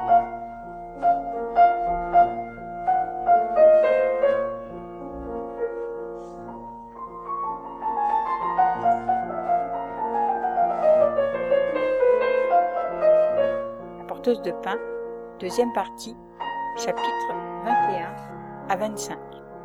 La porteuse de pain, deuxième partie, chapitres 21 à 25.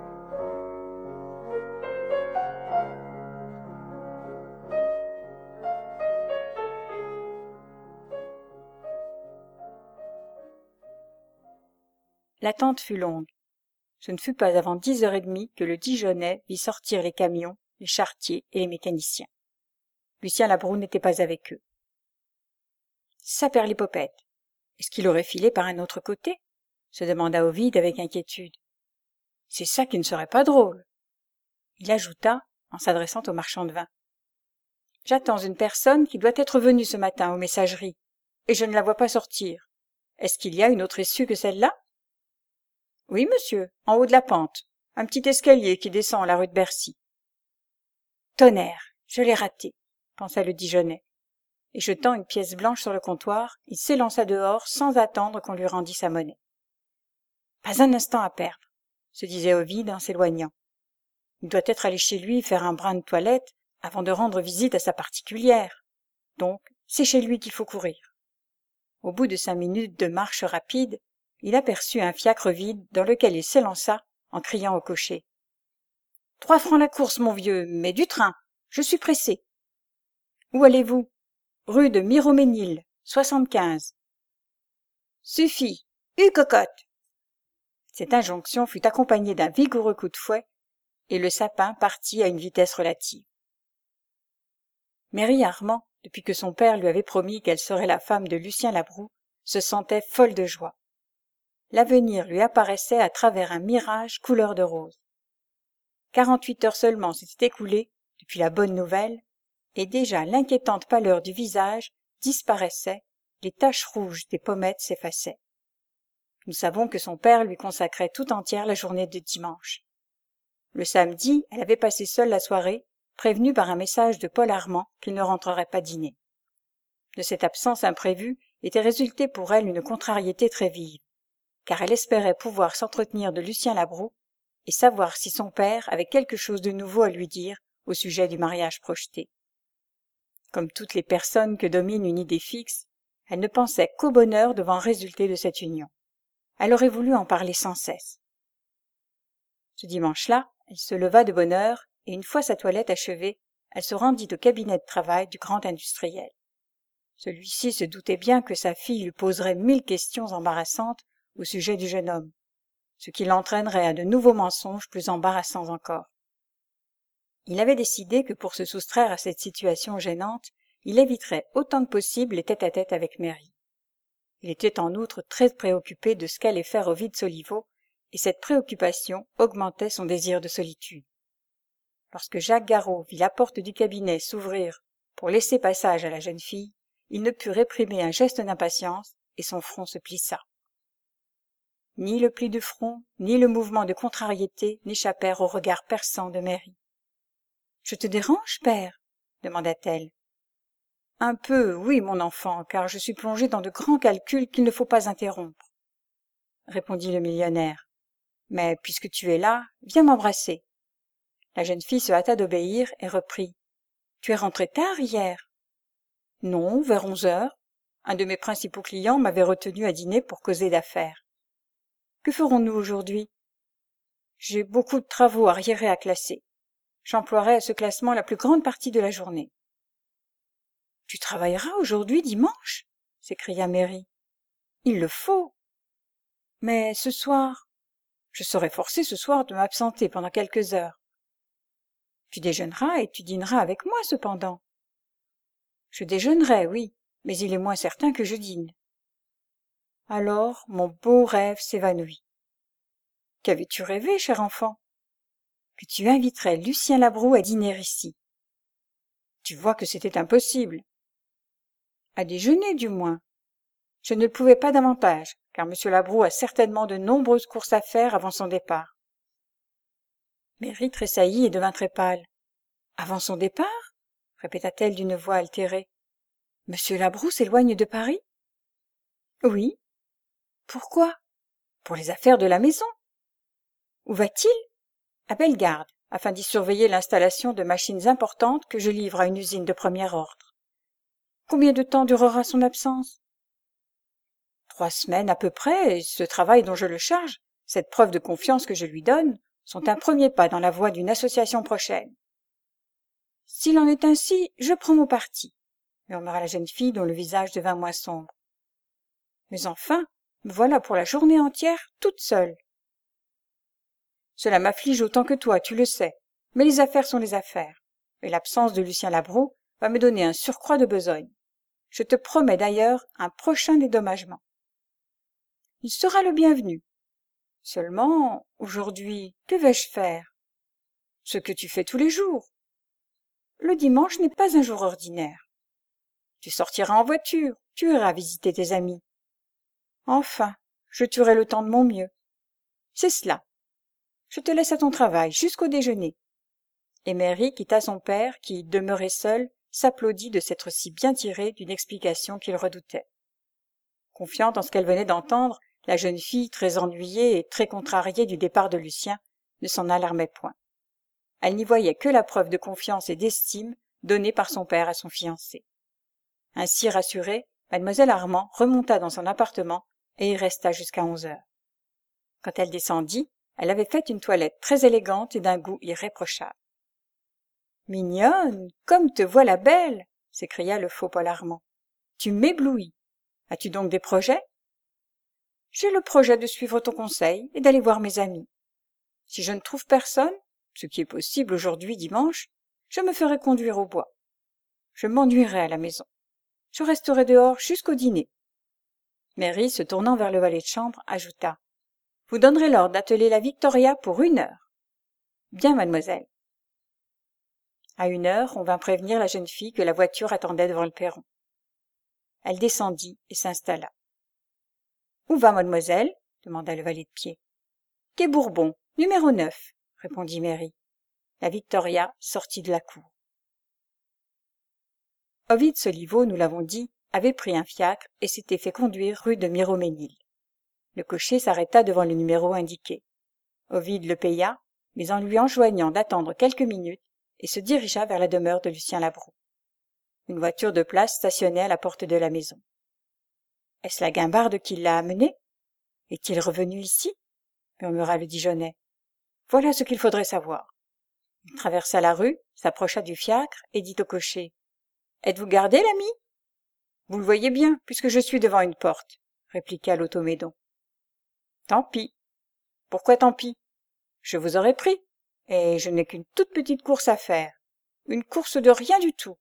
L'attente fut longue. Ce ne fut pas avant 10h30 que le Dijonais vit sortir les camions, les charretiers et les mécaniciens. Lucien Labroue n'était pas avec eux. Saperlipopette, est-ce qu'il aurait filé par un autre côté? Se demanda Ovide avec inquiétude. C'est ça qui ne serait pas drôle. Il ajouta, en s'adressant au marchand de vin. J'attends une personne qui doit être venue ce matin aux messageries, et je ne la vois pas sortir. Est-ce qu'il y a une autre issue que celle-là? Oui, monsieur, en haut de la pente, un petit escalier qui descend la rue de Bercy. Tonnerre, je l'ai raté, pensa le Dijonais. Et jetant une pièce blanche sur le comptoir, il s'élança dehors sans attendre qu'on lui rendît sa monnaie. Pas un instant à perdre, se disait Ovide en s'éloignant. Il doit être allé chez lui faire un brin de toilette avant de rendre visite à sa particulière. Donc, c'est chez lui qu'il faut courir. Au bout de 5 minutes de marche rapide, il aperçut un fiacre vide dans lequel il s'élança en criant au cocher. 3 francs la course, mon vieux, mais du train. Je suis pressé. Où allez-vous? Rue de Miroménil, 75. Suffit. Cocotte. Cette injonction fut accompagnée d'un vigoureux coup de fouet, et le sapin partit à une vitesse relative. Mary Armand, depuis que son père lui avait promis qu'elle serait la femme de Lucien Labroue, se sentait folle de joie. L'avenir lui apparaissait à travers un mirage couleur de rose. 48 heures seulement s'étaient écoulées depuis la bonne nouvelle, et déjà l'inquiétante pâleur du visage disparaissait, les taches rouges des pommettes s'effaçaient. Nous savons que son père lui consacrait tout entière la journée de dimanche. Le samedi, elle avait passé seule la soirée, prévenue par un message de Paul Armand qu'il ne rentrerait pas dîner. De cette absence imprévue était résultée pour elle une contrariété très vive, car elle espérait pouvoir s'entretenir de Lucien Labroue et savoir si son père avait quelque chose de nouveau à lui dire au sujet du mariage projeté. Comme toutes les personnes que domine une idée fixe, elle ne pensait qu'au bonheur devant résulter de cette union. Elle aurait voulu en parler sans cesse. Ce dimanche-là, elle se leva de bonne heure, et une fois sa toilette achevée, elle se rendit au cabinet de travail du grand industriel. Celui-ci se doutait bien que sa fille lui poserait 1000 questions embarrassantes au sujet du jeune homme, ce qui l'entraînerait à de nouveaux mensonges plus embarrassants encore. Il avait décidé que pour se soustraire à cette situation gênante, il éviterait autant que possible les tête-à-tête avec Mary. Il était en outre très préoccupé de ce qu'allait faire Ovide Soliveau, et cette préoccupation augmentait son désir de solitude. Lorsque Jacques Garot vit la porte du cabinet s'ouvrir pour laisser passage à la jeune fille, il ne put réprimer un geste d'impatience, et son front se plissa. Ni le pli du front, ni le mouvement de contrariété n'échappèrent au regard perçant de Mary. « Je te dérange, père ?» demanda-t-elle. « Un peu, oui, mon enfant, car je suis plongée dans de grands calculs qu'il ne faut pas interrompre, » répondit le millionnaire. « Mais puisque tu es là, viens m'embrasser. » La jeune fille se hâta d'obéir et reprit. « Tu es rentré tard hier ?»« Non, vers 11h. Un de mes principaux clients m'avait retenu à dîner pour causer d'affaires. »« Que ferons-nous aujourd'hui ?»« J'ai beaucoup de travaux arriérés à classer. J'emploierai à ce classement la plus grande partie de la journée. »« Tu travailleras aujourd'hui, dimanche ?» s'écria Mary. « Il le faut. »« Mais ce soir, je serai forcée ce soir de m'absenter pendant quelques heures. »« Tu déjeuneras et tu dîneras avec moi cependant. »« Je déjeunerai, oui, mais il est moins certain que je dîne. » Alors mon beau rêve s'évanouit. Qu'avais-tu rêvé, cher enfant? Que tu inviterais Lucien Labroue à dîner ici. Tu vois que c'était impossible. À déjeuner, du moins. Je ne le pouvais pas davantage, car M. Labroue a certainement de nombreuses courses à faire avant son départ. Mary tressaillit et devint très pâle. Avant son départ? Répéta-t-elle d'une voix altérée. M. Labroue s'éloigne de Paris? Oui. Pourquoi? Pour les affaires de la maison. Où va-t-il? À Bellegarde, afin d'y surveiller l'installation de machines importantes que je livre à une usine de premier ordre. Combien de temps durera son absence? 3 semaines à peu près, et ce travail dont je le charge, cette preuve de confiance que je lui donne, sont un premier pas dans la voie d'une association prochaine. S'il en est ainsi, je prends mon parti, murmura la jeune fille dont le visage devint moins sombre. Mais enfin, me voilà pour la journée entière toute seule. Cela m'afflige autant que toi, tu le sais, mais les affaires sont les affaires, et l'absence de Lucien Labroue va me donner un surcroît de besogne. Je te promets d'ailleurs un prochain dédommagement. Il sera le bienvenu. Seulement, aujourd'hui, que vais-je faire? Ce que tu fais tous les jours. Le dimanche n'est pas un jour ordinaire. Tu sortiras en voiture, tu iras visiter tes amis. Enfin, je tuerai le temps de mon mieux. C'est cela. Je te laisse à ton travail jusqu'au déjeuner. Et Mary quitta son père qui, demeuré seul, s'applaudit de s'être si bien tiré d'une explication qu'il redoutait. Confiante en ce qu'elle venait d'entendre, la jeune fille, très ennuyée et très contrariée du départ de Lucien, ne s'en alarmait point. Elle n'y voyait que la preuve de confiance et d'estime donnée par son père à son fiancé. Ainsi rassurée, mademoiselle Armand remonta dans son appartement et y resta jusqu'à 11 heures. Quand elle descendit, elle avait fait une toilette très élégante et d'un goût irréprochable. « Mignonne, comme te voilà belle !» s'écria le faux Paul Armand. « Tu m'éblouis. As-tu donc des projets ?»« J'ai le projet de suivre ton conseil et d'aller voir mes amis. Si je ne trouve personne, ce qui est possible aujourd'hui dimanche, je me ferai conduire au bois. Je m'ennuierai à la maison. Je resterai dehors jusqu'au dîner. » Mary, se tournant vers le valet de chambre, ajouta: « Vous donnerez l'ordre d'atteler la Victoria pour 1 heure. »« Bien, mademoiselle. » À 1 heure, on vint prévenir la jeune fille que la voiture attendait devant le perron. Elle descendit et s'installa. « Où va mademoiselle ?» demanda le valet de pied. « Quai Bourbon, numéro 9, répondit Mary. La Victoria sortit de la cour. Ovide Soliveau, nous l'avons dit, avait pris un fiacre et s'était fait conduire rue de Miromesnil. Le cocher s'arrêta devant le numéro indiqué. Ovide le paya, mais en lui enjoignant d'attendre quelques minutes, et se dirigea vers la demeure de Lucien Labroue. Une voiture de place stationnait à la porte de la maison. « Est-ce la guimbarde qui l'a amené? Est-il revenu ici ?» murmura le Dijonais. « Voilà ce qu'il faudrait savoir. » Il traversa la rue, s'approcha du fiacre et dit au cocher: « Êtes-vous gardé, l'ami ?»« Vous le voyez bien, puisque je suis devant une porte, » répliqua l'automédon. « Tant pis. »« Pourquoi tant pis? Je vous aurais pris, et je n'ai qu'une toute petite course à faire. Une course de rien du tout.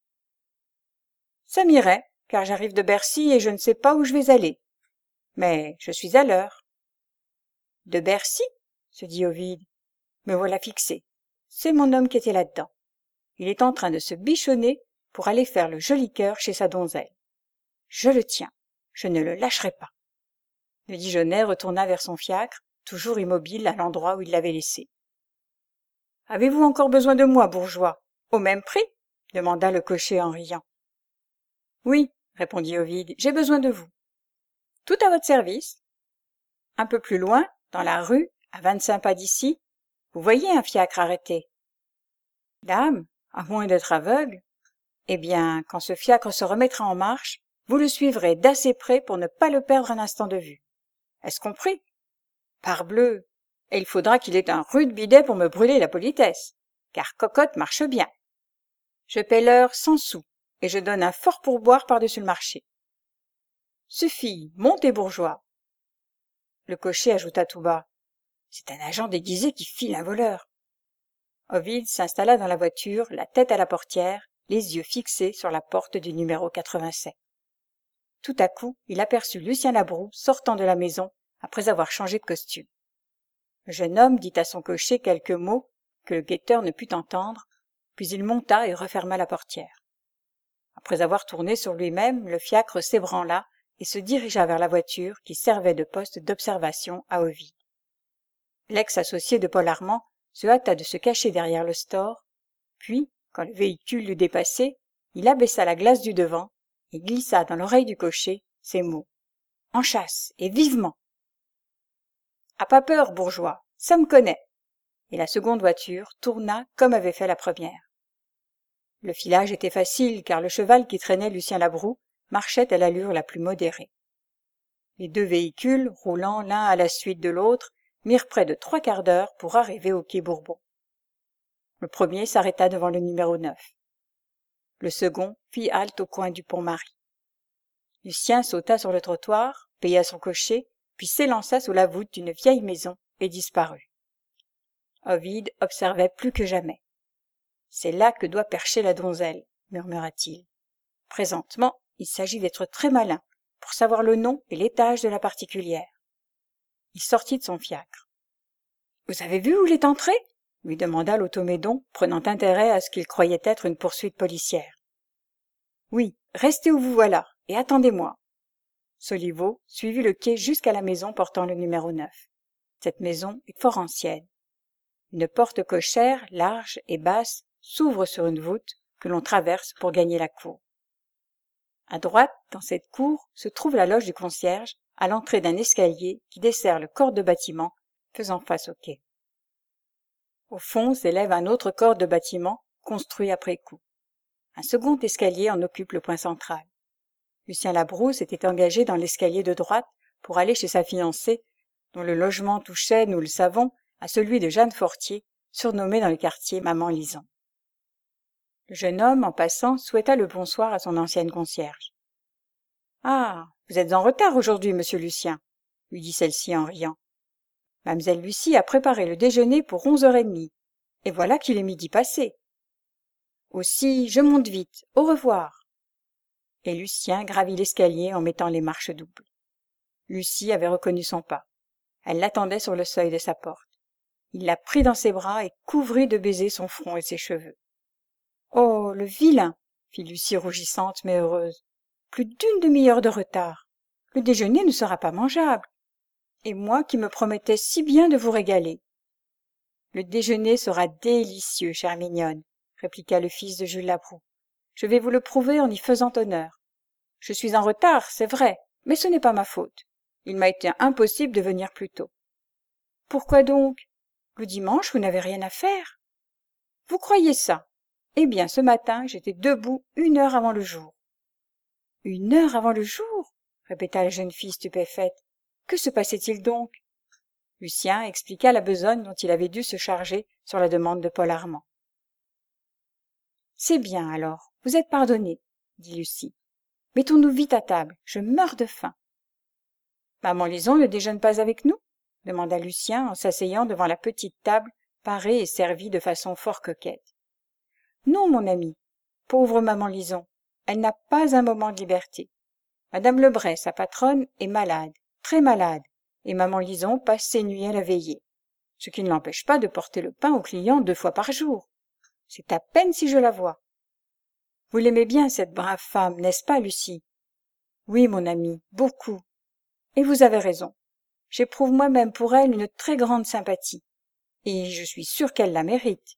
Ça m'irait, car j'arrive de Bercy et je ne sais pas où je vais aller. Mais je suis à l'heure. »« De Bercy ?» se dit Ovide. « Me voilà fixé. C'est mon homme qui était là-dedans. Il est en train de se bichonner pour aller faire le joli cœur chez sa donzelle. Je le tiens. Je ne le lâcherai pas. » Le Dijonais retourna vers son fiacre, toujours immobile à l'endroit où il l'avait laissé. « Avez-vous encore besoin de moi, bourgeois? Au même prix ?» demanda le cocher en riant. « Oui, » répondit Ovide, « j'ai besoin de vous. »« Tout à votre service. » Un peu plus loin, dans la rue, à 25 pas d'ici, vous voyez un fiacre arrêté. « Dame, à moins d'être aveugle. Eh bien, quand ce fiacre se remettra en marche, vous le suivrez d'assez près pour ne pas le perdre un instant de vue. Est-ce compris? Parbleu! Et il faudra qu'il ait un rude bidet pour me brûler la politesse, car cocotte marche bien. Je paie l'heure 100 sous, et je donne un fort pourboire par-dessus le marché. Suffit, montez, bourgeois. » Le cocher ajouta tout bas: « C'est un agent déguisé qui file un voleur. » Ovide s'installa dans la voiture, la tête à la portière, les yeux fixés sur la porte du numéro 87. Tout à coup, il aperçut Lucien Labroue sortant de la maison après avoir changé de costume. Le jeune homme dit à son cocher quelques mots que le guetteur ne put entendre, puis il monta et referma la portière. Après avoir tourné sur lui-même, le fiacre s'ébranla et se dirigea vers la voiture qui servait de poste d'observation à Ovide. L'ex-associé de Paul Armand se hâta de se cacher derrière le store, puis, quand le véhicule l'eut dépassé, il abaissa la glace du devant et glissa dans l'oreille du cocher ces mots: en chasse, et vivement. À pas peur, bourgeois, ça me connaît. Et la seconde voiture tourna comme avait fait la première. Le filage était facile, car le cheval qui traînait Lucien Labroue marchait à l'allure la plus modérée. Les deux véhicules, roulant l'un à la suite de l'autre, mirent près de 3/4 d'heure pour arriver au quai Bourbon. Le premier s'arrêta devant le numéro 9. Le second fit halte au coin du pont Marie. Lucien sauta sur le trottoir, paya son cocher, puis s'élança sous la voûte d'une vieille maison et disparut. Ovide observait plus que jamais. « C'est là que doit percher la donzelle, » murmura-t-il. « Présentement, il s'agit d'être très malin pour savoir le nom et l'étage de la particulière. » Il sortit de son fiacre. « Vous avez vu où il est entré ?» lui demanda l'automédon, prenant intérêt à ce qu'il croyait être une poursuite policière. « Oui, restez où vous voilà, et attendez-moi. » Soliveau suivit le quai jusqu'à la maison portant le numéro 9. Cette maison est fort ancienne. Une porte cochère, large et basse, s'ouvre sur une voûte que l'on traverse pour gagner la cour. À droite, dans cette cour, se trouve la loge du concierge, à l'entrée d'un escalier qui dessert le corps de bâtiment faisant face au quai. Au fond s'élève un autre corps de bâtiment construit après coup. Un second escalier en occupe le point central. Lucien Labroue s'était engagé dans l'escalier de droite pour aller chez sa fiancée, dont le logement touchait, nous le savons, à celui de Jeanne Fortier, surnommée dans le quartier Maman Lison. Le jeune homme, en passant, souhaita le bonsoir à son ancienne concierge. « Ah, vous êtes en retard aujourd'hui, monsieur Lucien, » lui dit celle-ci en riant. « Mademoiselle Lucie a préparé le déjeuner pour 11h30, et voilà qu'il est midi passé. Aussi, je monte vite, au revoir. » Et Lucien gravit l'escalier en mettant les marches doubles. Lucie avait reconnu son pas. Elle l'attendait sur le seuil de sa porte. Il la prit dans ses bras et couvrit de baisers son front et ses cheveux. « Oh, le vilain !» fit Lucie rougissante mais heureuse. « Plus d'une demi-heure de retard. Le déjeuner ne sera pas mangeable. Et moi qui me promettais si bien de vous régaler. »« Le déjeuner sera délicieux, chère mignonne, » répliqua le fils de Jules Labroue. « Je vais vous le prouver en y faisant honneur. Je suis en retard, c'est vrai, mais ce n'est pas ma faute. Il m'a été impossible de venir plus tôt. »« Pourquoi donc ? Le dimanche, vous n'avez rien à faire. »« Vous croyez ça ? Eh bien, ce matin, j'étais debout 1 heure avant le jour. »« 1 heure avant le jour ?» répéta la jeune fille stupéfaite. « Que se passait-il donc ?» Lucien expliqua la besogne dont il avait dû se charger sur la demande de Paul Armand. « C'est bien, alors, vous êtes pardonné, » dit Lucie. « Mettons-nous vite à table, je meurs de faim. »« Maman Lison ne déjeune pas avec nous ?» demanda Lucien en s'asseyant devant la petite table parée et servie de façon fort coquette. « Non, mon ami, pauvre maman Lison, elle n'a pas un moment de liberté. Madame Lebray, sa patronne, est malade, très malade, et maman Lison passe ses nuits à la veiller, ce qui ne l'empêche pas de porter le pain aux clients 2 fois par jour. C'est à peine si je la vois. Vous l'aimez bien, cette brave femme, n'est-ce pas, Lucie ? Oui, mon ami, beaucoup. Et vous avez raison. J'éprouve moi-même pour elle une très grande sympathie, et je suis sûre qu'elle la mérite.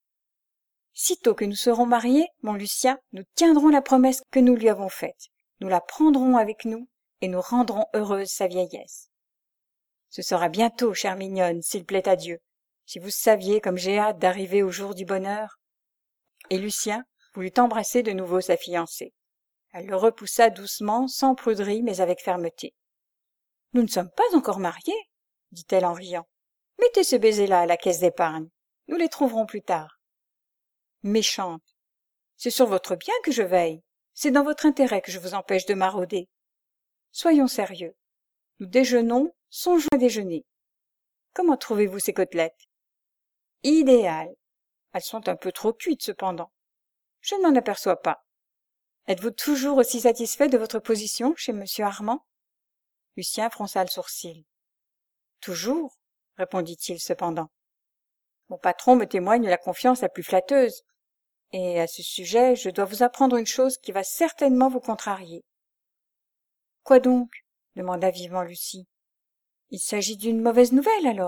Sitôt que nous serons mariés, mon Lucien, nous tiendrons la promesse que nous lui avons faite. Nous la prendrons avec nous, et nous rendrons heureuse sa vieillesse. Ce sera bientôt, chère mignonne, s'il plaît à Dieu. Si vous saviez comme j'ai hâte d'arriver au jour du bonheur. » Et Lucien voulut embrasser de nouveau sa fiancée. Elle le repoussa doucement, sans pruderie, mais avec fermeté. « Nous ne sommes pas encore mariés, » dit-elle en riant. « Mettez ces baisers-là à la caisse d'épargne. Nous les trouverons plus tard. » Méchante. C'est sur votre bien que je veille. C'est dans votre intérêt que je vous empêche de marauder. Soyons sérieux. Nous déjeunons, songeons à déjeuner. Comment trouvez-vous ces côtelettes ? Idéales. Elles sont un peu trop cuites cependant. Je ne m'en aperçois pas. Êtes-vous toujours aussi satisfait de votre position chez monsieur Armand ? Lucien fronça le sourcil. Toujours, répondit-il cependant. Mon patron me témoigne la confiance la plus flatteuse. Et à ce sujet, je dois vous apprendre une chose qui va certainement vous contrarier. Quoi donc ? Demanda vivement Lucie. Il s'agit d'une mauvaise nouvelle alors ?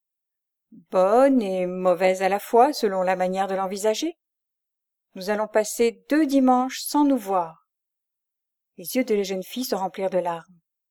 Bonne et mauvaise à la fois, selon la manière de l'envisager. Nous allons passer 2 dimanches sans nous voir. Les yeux de la jeune fille se remplirent de larmes.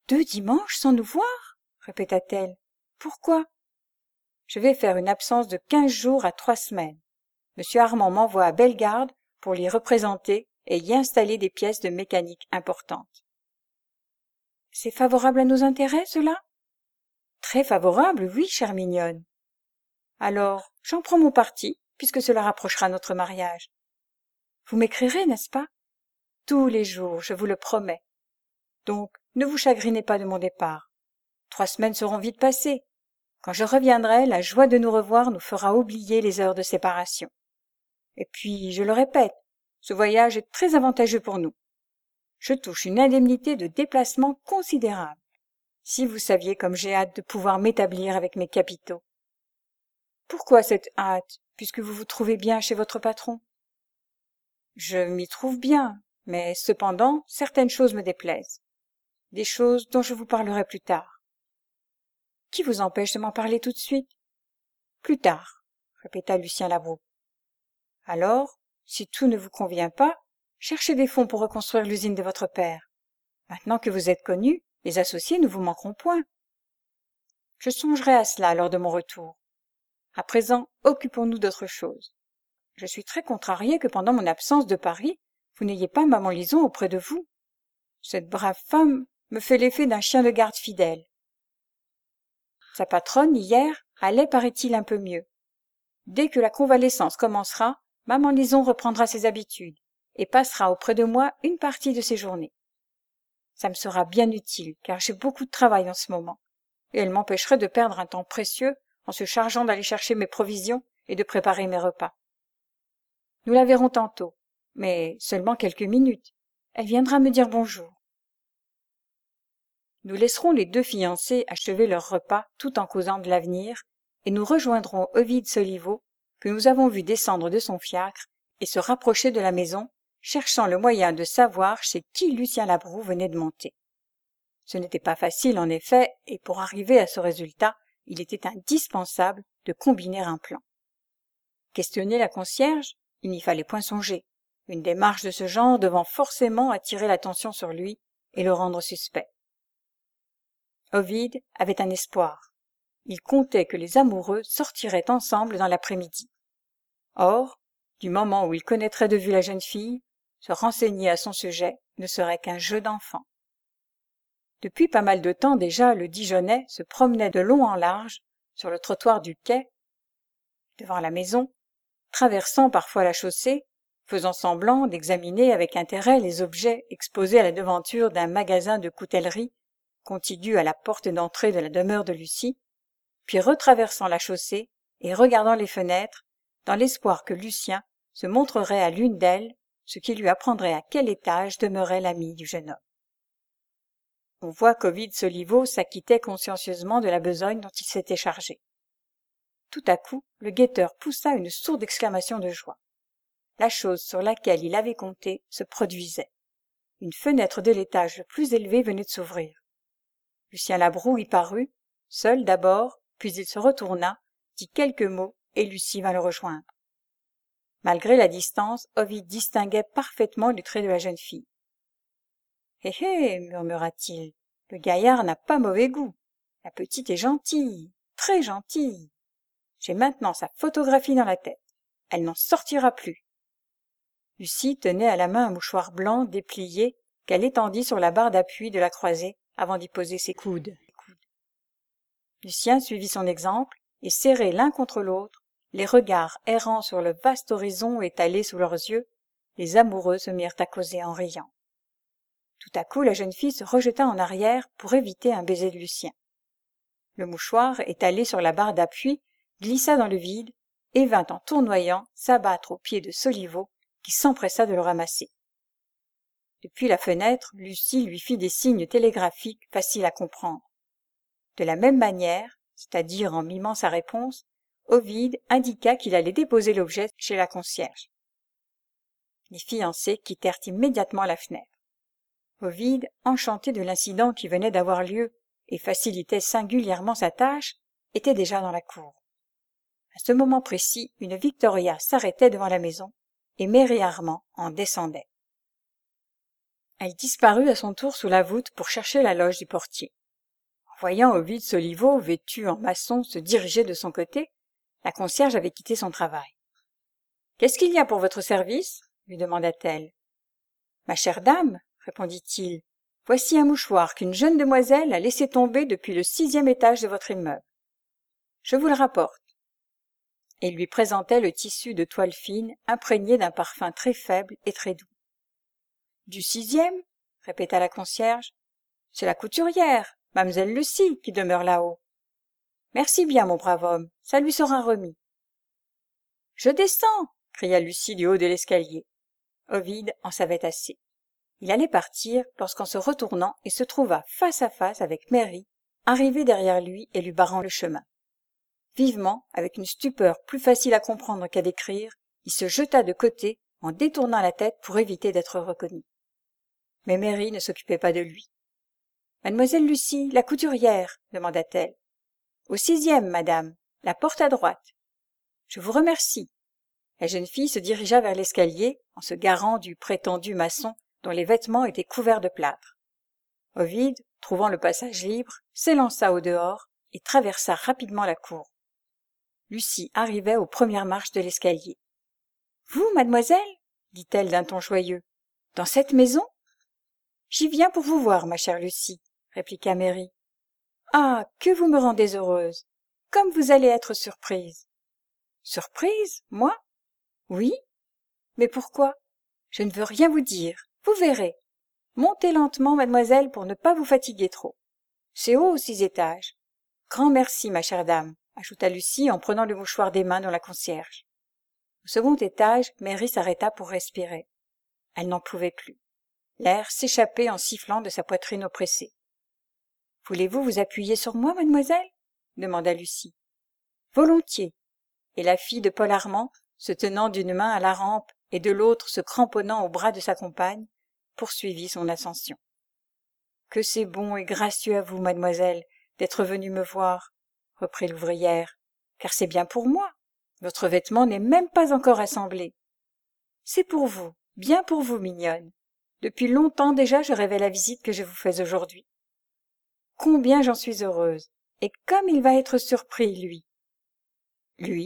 2 dimanches sans nous voir? Répéta-t-elle. Pourquoi? Je vais faire une absence de 15 jours à 3 semaines. Monsieur Armand m'envoie à Bellegarde pour l'y représenter et y installer des pièces de mécanique importantes. C'est favorable à nos intérêts, cela? Très favorable, oui, chère mignonne. Alors, j'en prends mon parti, puisque cela rapprochera notre mariage. Vous m'écrirez, n'est-ce pas? Tous les jours, je vous le promets. Donc, ne vous chagrinez pas de mon départ. 3 semaines seront vite passées. Quand je reviendrai, la joie de nous revoir nous fera oublier les heures de séparation. Et puis, je le répète, ce voyage est très avantageux pour nous. Je touche une indemnité de déplacement considérable. Si vous saviez comme j'ai hâte de pouvoir m'établir avec mes capitaux. Pourquoi cette hâte, puisque vous vous trouvez bien chez votre patron? Je m'y trouve bien, mais cependant, certaines choses me déplaisent. Des choses dont je vous parlerai plus tard. Qui vous empêche de m'en parler tout de suite? Plus tard, répéta Lucien Labrouk. Alors, si tout ne vous convient pas, cherchez des fonds pour reconstruire l'usine de votre père. Maintenant que vous êtes connu, les associés ne vous manqueront point. Je songerai à cela lors de mon retour. À présent, occupons-nous d'autre chose. Je suis très contrarié que pendant mon absence de Paris, vous n'ayez pas maman Lison auprès de vous. Cette brave femme me fait l'effet d'un chien de garde fidèle. Sa patronne, hier, allait, paraît-il, un peu mieux. Dès que la convalescence commencera, maman Lison reprendra ses habitudes et passera auprès de moi une partie de ses journées. Ça me sera bien utile, car j'ai beaucoup de travail en ce moment, et elle m'empêcherait de perdre un temps précieux en se chargeant d'aller chercher mes provisions et de préparer mes repas. Nous la verrons tantôt, mais seulement quelques minutes. Elle viendra me dire bonjour. Nous laisserons les 2 fiancés achever leur repas tout en causant de l'avenir, et nous rejoindrons Ovide Soliveau, que nous avons vu descendre de son fiacre et se rapprocher de la maison, cherchant le moyen de savoir chez qui Lucien Labrouk venait de monter. Ce n'était pas facile, en effet, et pour arriver à ce résultat, il était indispensable de combiner un plan. Questionner la concierge, il n'y fallait point songer, une démarche de ce genre devant forcément attirer l'attention sur lui et le rendre suspect. Ovide avait un espoir. Il comptait que les amoureux sortiraient ensemble dans l'après-midi. Or, du moment où il connaîtrait de vue la jeune fille, se renseigner à son sujet ne serait qu'un jeu d'enfant. Depuis pas mal de temps déjà, le Dijonais se promenait de long en large sur le trottoir du quai, devant la maison, traversant parfois la chaussée, faisant semblant d'examiner avec intérêt les objets exposés à la devanture d'un magasin de coutellerie contigu à la porte d'entrée de la demeure de Lucie, puis retraversant la chaussée et regardant les fenêtres, dans l'espoir que Lucien se montrerait à l'une d'elles, ce qui lui apprendrait à quel étage demeurait l'ami du jeune homme. On voit qu'Ovide Soliveau s'acquittait consciencieusement de la besogne dont il s'était chargé. Tout à coup, le guetteur poussa une sourde exclamation de joie. La chose sur laquelle il avait compté se produisait. Une fenêtre de l'étage le plus élevé venait de s'ouvrir. Lucien Labrouk y parut, seul d'abord, puis il se retourna, dit quelques mots, et Lucie vint le rejoindre. Malgré la distance, Ovide distinguait parfaitement les traits de la jeune fille. « Hé hé » murmura-t-il, « le gaillard n'a pas mauvais goût. La petite est gentille, très gentille. J'ai maintenant sa photographie dans la tête. Elle n'en sortira plus. » Lucie tenait à la main un mouchoir blanc déplié qu'elle étendit sur la barre d'appui de la croisée avant d'y poser ses coudes. Lucien suivit son exemple et, serrés l'un contre l'autre, les regards errants sur le vaste horizon étalé sous leurs yeux, les amoureux se mirent à causer en riant. Tout à coup, la jeune fille se rejeta en arrière pour éviter un baiser de Lucien. Le mouchoir, étalé sur la barre d'appui, glissa dans le vide et vint en tournoyant s'abattre aux pieds de Soliveau, qui s'empressa de le ramasser. Depuis la fenêtre, Lucie lui fit des signes télégraphiques faciles à comprendre. De la même manière, c'est-à-dire en mimant sa réponse, Ovide indiqua qu'il allait déposer l'objet chez la concierge. Les fiancés quittèrent immédiatement la fenêtre. Ovide, enchanté de l'incident qui venait d'avoir lieu et facilitait singulièrement sa tâche, était déjà dans la cour. À ce moment précis, une victoria s'arrêtait devant la maison et Mary Armand en descendait. Elle disparut à son tour sous la voûte pour chercher la loge du portier. En voyant Ovide Soliveau, vêtu en maçon, se diriger de son côté, la concierge avait quitté son travail. « Qu'est-ce qu'il y a pour votre service ?» lui demanda-t-elle. « Ma chère dame, répondit-il, voici un mouchoir qu'une jeune demoiselle a laissé tomber depuis le 6e étage de votre immeuble. Je vous le rapporte. » Et il lui présentait le tissu de toile fine, imprégné d'un parfum très faible et très doux. « Du 6e ?» répéta la concierge. « C'est la couturière, mademoiselle Lucie, qui demeure là-haut. »« Merci bien, mon brave homme, ça lui sera remis. »« Je descends !» cria Lucie du haut de l'escalier. Ovide en savait assez. Il allait partir lorsqu'en se retournant, il se trouva face à face avec Mary, arrivée derrière lui et lui barrant le chemin. Vivement, avec une stupeur plus facile à comprendre qu'à décrire, il se jeta de côté en détournant la tête pour éviter d'être reconnu. Mais Mary ne s'occupait pas de lui. « Mademoiselle Lucie, la couturière ?» demanda-t-elle. « Au 6e, madame, la porte à droite. »« Je vous remercie. » La jeune fille se dirigea vers l'escalier en se garant du prétendu maçon dont les vêtements étaient couverts de plâtre. Ovide, trouvant le passage libre, s'élança au dehors et traversa rapidement la cour. Lucie arrivait aux premières marches de l'escalier. « Vous, mademoiselle ?» dit-elle d'un ton joyeux. « Dans cette maison ?»« J'y viens pour vous voir, ma chère Lucie, » répliqua Mary. « Ah, que vous me rendez heureuse. Comme vous allez être surprise. »« Surprise, moi ? » ?»« Oui. Mais pourquoi ? Je ne veux rien vous dire. Vous verrez. Montez lentement, mademoiselle, pour ne pas vous fatiguer trop. C'est haut aux 6 étages. Grand merci, ma chère dame, ajouta Lucie en prenant le mouchoir des mains de la concierge. Au second étage, Mary s'arrêta pour respirer. Elle n'en pouvait plus. L'air s'échappait en sifflant de sa poitrine oppressée. « Voulez-vous vous appuyer sur moi, mademoiselle ?» demanda Lucie. « Volontiers. » Et la fille de Paul Armand, se tenant d'une main à la rampe et de l'autre se cramponnant au bras de sa compagne, poursuivit son ascension. « Que c'est bon et gracieux à vous, mademoiselle, d'être venue me voir, » reprit l'ouvrière, « car c'est bien pour moi. Votre vêtement n'est même pas encore assemblé. C'est pour vous, bien pour vous, mignonne. Depuis longtemps déjà je rêvais la visite que je vous fais aujourd'hui. Combien j'en suis heureuse, et comme il va être surpris, lui. »« Lui ?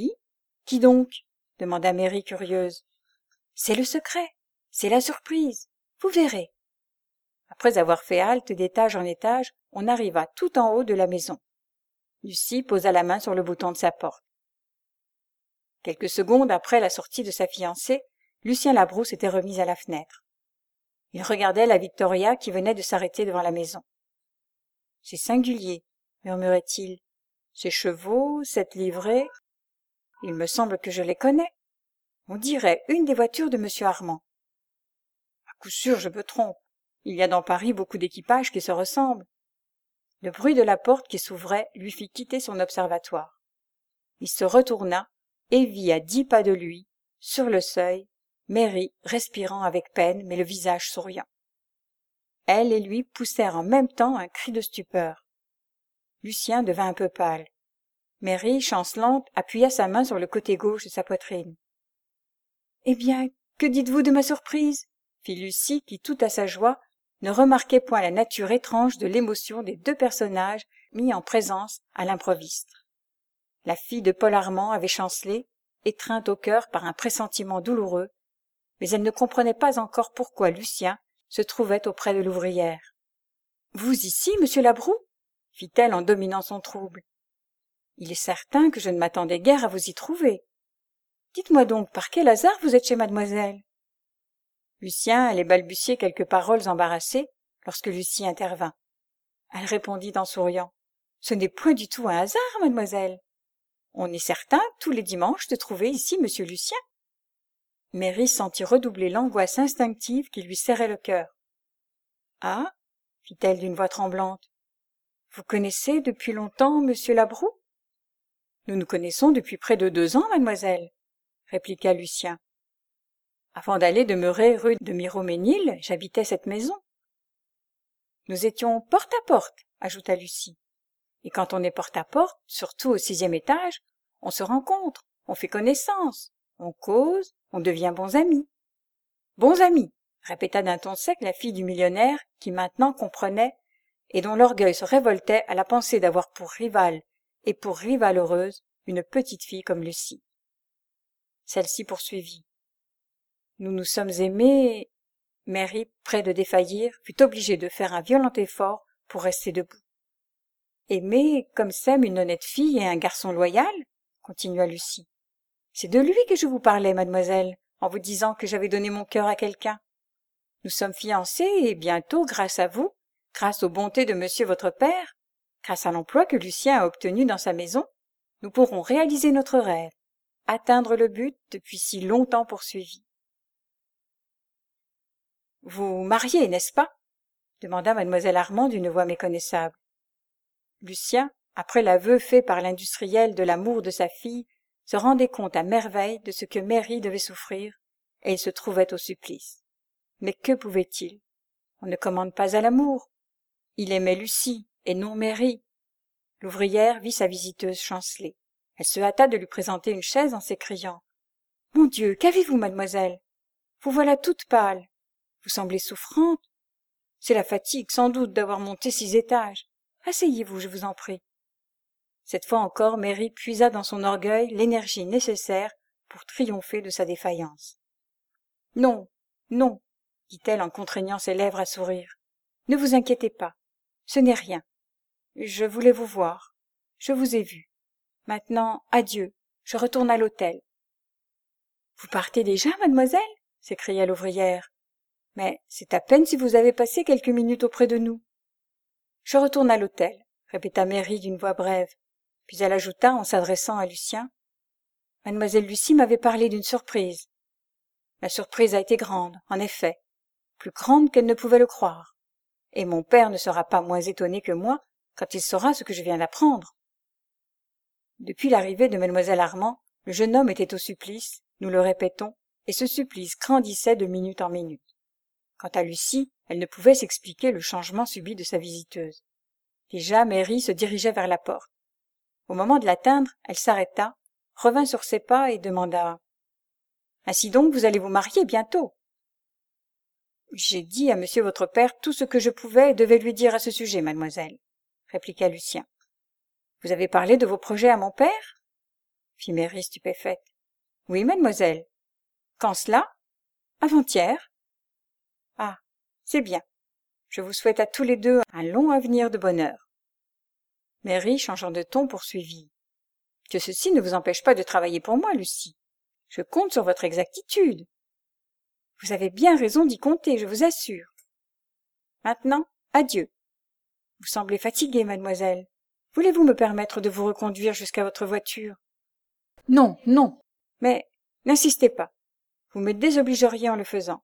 Qui donc ? » demanda Mary curieuse. « C'est le secret, c'est la surprise, vous verrez. » Après avoir fait halte d'étage en étage, on arriva tout en haut de la maison. Lucie posa la main sur le bouton de sa porte. Quelques secondes après la sortie de sa fiancée, Lucien Labroue s'était remis à la fenêtre. Il regardait la Victoria qui venait de s'arrêter devant la maison. « C'est singulier, » murmurait-il. « Ces chevaux, cette livrée, il me semble que je les connais. On dirait une des voitures de monsieur Armand. À coup sûr, je me trompe. Il y a dans Paris beaucoup d'équipages qui se ressemblent. » Le bruit de la porte qui s'ouvrait lui fit quitter son observatoire. Il se retourna et vit à 10 pas de lui, sur le seuil, Mary respirant avec peine mais le visage souriant. Elle et lui poussèrent en même temps un cri de stupeur. Lucien devint un peu pâle. Mary, chancelante, appuya sa main sur le côté gauche de sa poitrine. « Eh bien, que dites-vous de ma surprise ?» fit Lucie qui, tout à sa joie, ne remarquait point la nature étrange de l'émotion des 2 personnages mis en présence à l'improviste. La fille de Paul Armand avait chancelé, étreinte au cœur par un pressentiment douloureux, mais elle ne comprenait pas encore pourquoi Lucien se trouvait auprès de l'ouvrière. « Vous ici, monsieur Labroue ?» fit-elle en dominant son trouble. « Il est certain que je ne m'attendais guère à vous y trouver. Dites-moi donc, par quel hasard vous êtes chez mademoiselle ?» Lucien allait balbutier quelques paroles embarrassées lorsque Lucie intervint. Elle répondit en souriant. « Ce n'est point du tout un hasard, mademoiselle. On est certain, tous les dimanches, de trouver ici monsieur Lucien. » Mary sentit redoubler l'angoisse instinctive qui lui serrait le cœur. « Ah » fit-elle d'une voix tremblante. « Vous connaissez depuis longtemps monsieur Labroue ?»« Nous nous connaissons depuis près de 2 ans, mademoiselle, » répliqua Lucien. « Avant d'aller demeurer rue de Miromesnil, j'habitais cette maison. »« Nous étions porte à porte, » ajouta Lucie. « Et quand on est porte à porte, surtout au 6e étage, on se rencontre, on fait connaissance, on cause, on devient bons amis. »« Bons amis » répéta d'un ton sec la fille du millionnaire, qui maintenant comprenait, et dont l'orgueil se révoltait à la pensée d'avoir pour rivale, et pour rivale heureuse, une petite fille comme Lucie. Celle-ci poursuivit. « Nous nous sommes aimés. » Mary, près de défaillir, fut obligée de faire un violent effort pour rester debout. « Aimés comme s'aime une honnête fille et un garçon loyal ?» continua Lucie. « C'est de lui que je vous parlais, mademoiselle, en vous disant que j'avais donné mon cœur à quelqu'un. Nous sommes fiancés et bientôt, grâce à vous, grâce aux bontés de monsieur votre père, grâce à l'emploi que Lucien a obtenu dans sa maison, nous pourrons réaliser notre rêve, atteindre le but depuis si longtemps poursuivi. »« Vous mariez, n'est-ce pas ?» demanda mademoiselle Armand d'une voix méconnaissable. Lucien, après l'aveu fait par l'industriel de l'amour de sa fille, se rendait compte à merveille de ce que Mary devait souffrir, et il se trouvait au supplice. Mais que pouvait-il? On ne commande pas à l'amour. Il aimait Lucie, et non Mary. L'ouvrière vit sa visiteuse chanceler. Elle se hâta de lui présenter une chaise en s'écriant. « Mon Dieu, qu'avez-vous, mademoiselle? Vous voilà toute pâle. Vous semblez souffrante. C'est la fatigue, sans doute, d'avoir monté 6 étages. Asseyez-vous, je vous en prie. » Cette fois encore, Mary puisa dans son orgueil l'énergie nécessaire pour triompher de sa défaillance. « Non, non, » dit-elle en contraignant ses lèvres à sourire. « Ne vous inquiétez pas. Ce n'est rien. Je voulais vous voir. Je vous ai vu. Maintenant, adieu. Je retourne à l'hôtel. »« Vous partez déjà, mademoiselle ?» s'écria l'ouvrière. « Mais c'est à peine si vous avez passé quelques minutes auprès de nous. »« Je retourne à l'hôtel, » répéta Mary d'une voix brève. Puis elle ajouta en s'adressant à Lucien. « Mademoiselle Lucie m'avait parlé d'une surprise. » La surprise a été grande, en effet, plus grande qu'elle ne pouvait le croire. Et mon père ne sera pas moins étonné que moi quand il saura ce que je viens d'apprendre. Depuis l'arrivée de mademoiselle Armand, le jeune homme était au supplice, nous le répétons, et ce supplice grandissait de minute en minute. Quant à Lucie, elle ne pouvait s'expliquer le changement subi de sa visiteuse. Déjà, Mary se dirigeait vers la porte. Au moment de l'atteindre, elle s'arrêta, revint sur ses pas et demanda « Ainsi donc, vous allez vous marier bientôt ?» « J'ai dit à monsieur votre père tout ce que je pouvais et devais lui dire à ce sujet, mademoiselle, » répliqua Lucien. « Vous avez parlé de vos projets à mon père ?» fit Mary stupéfaite. « Oui, mademoiselle. »« Quand cela ?»« Avant-hier. »« Ah, c'est bien. Je vous souhaite à tous les deux un long avenir de bonheur. » Mary, changeant de ton, poursuivit. « Que ceci ne vous empêche pas de travailler pour moi, Lucie. Je compte sur votre exactitude. » « Vous avez bien raison d'y compter, je vous assure. Maintenant, adieu. Vous semblez fatiguée, mademoiselle. Voulez-vous me permettre de vous reconduire jusqu'à votre voiture ? » ?»« Non, non. Mais n'insistez pas. Vous me désobligeriez en le faisant.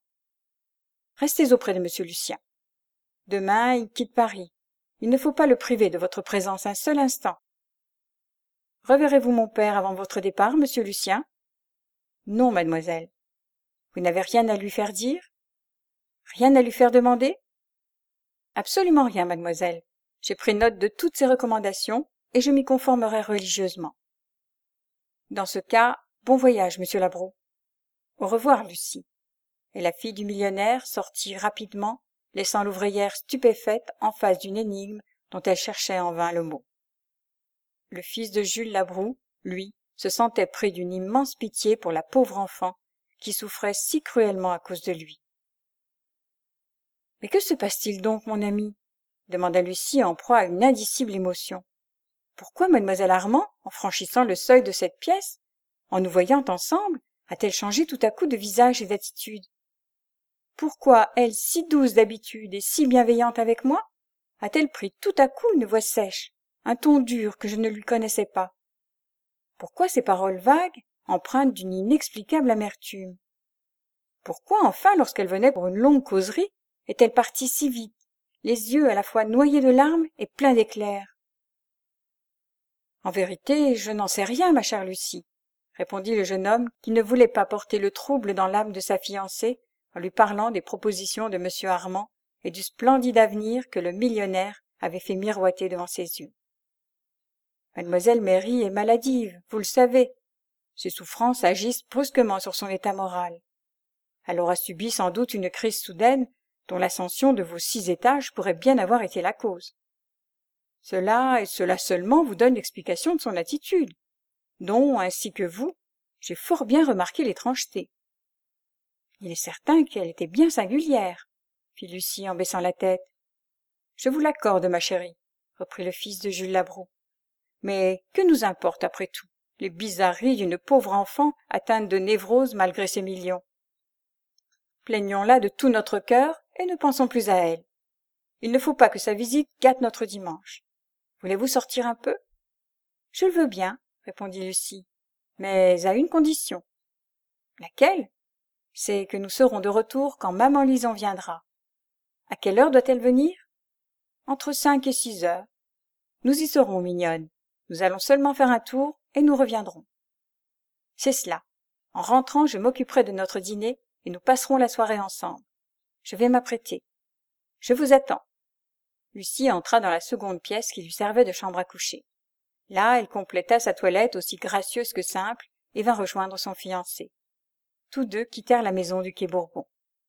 Restez auprès de monsieur Lucien. Demain, il quitte Paris. Il ne faut pas le priver de votre présence un seul instant. Reverrez-vous mon père avant votre départ, monsieur Lucien ? Non, mademoiselle. Vous n'avez rien à lui faire dire? Rien à lui faire demander? Absolument rien, mademoiselle. J'ai pris note de toutes ses recommandations et je m'y conformerai religieusement. Dans ce cas, bon voyage, monsieur Labro. Au revoir, Lucie. Et la fille du millionnaire sortit rapidement, laissant l'ouvrière stupéfaite en face d'une énigme dont elle cherchait en vain le mot. Le fils de Jules Labroue, lui, se sentait pris d'une immense pitié pour la pauvre enfant qui souffrait si cruellement à cause de lui. « Mais que se passe-t-il donc, mon ami ?» demanda Lucie en proie à une indicible émotion. « Pourquoi mademoiselle Armand, en franchissant le seuil de cette pièce, en nous voyant ensemble, a-t-elle changé tout à coup de visage et d'attitude? Pourquoi, elle, si douce d'habitude et si bienveillante avec moi, a-t-elle pris tout à coup une voix sèche, un ton dur que je ne lui connaissais pas? Pourquoi ces paroles vagues, empreintes d'une inexplicable amertume? Pourquoi, enfin, lorsqu'elle venait pour une longue causerie, est-elle partie si vite, les yeux à la fois noyés de larmes et pleins d'éclairs? En vérité, je n'en sais rien, ma chère Lucie, répondit le jeune homme qui ne voulait pas porter le trouble dans l'âme de sa fiancée en lui parlant des propositions de monsieur Armand et du splendide avenir que le millionnaire avait fait miroiter devant ses yeux. Mademoiselle Mary est maladive, vous le savez. Ses souffrances agissent brusquement sur son état moral. Elle aura subi sans doute une crise soudaine dont l'ascension de vos 6 étages pourrait bien avoir été la cause. Cela et cela seulement vous donne l'explication de son attitude, dont, ainsi que vous, j'ai fort bien remarqué l'étrangeté. Il est certain qu'elle était bien singulière, fit Lucie en baissant la tête. Je vous l'accorde, ma chérie, reprit le fils de Jules Labroue. Mais que nous importe après tout les bizarreries d'une pauvre enfant atteinte de névrose malgré ses millions? Plaignons-la de tout notre cœur et ne pensons plus à elle. Il ne faut pas que sa visite gâte notre dimanche. Voulez-vous sortir un peu? Je le veux bien, répondit Lucie, mais à une condition. Laquelle? C'est que nous serons de retour quand maman Lison viendra. À quelle heure doit-elle venir? Entre 5 et 6 heures. Nous y serons, mignonne. Nous allons seulement faire un tour et nous reviendrons. C'est cela. En rentrant, je m'occuperai de notre dîner et nous passerons la soirée ensemble. Je vais m'apprêter. Je vous attends. Lucie entra dans la seconde pièce qui lui servait de chambre à coucher. Là, elle compléta sa toilette aussi gracieuse que simple et vint rejoindre son fiancé. Tous deux quittèrent la maison du quai Bourbon.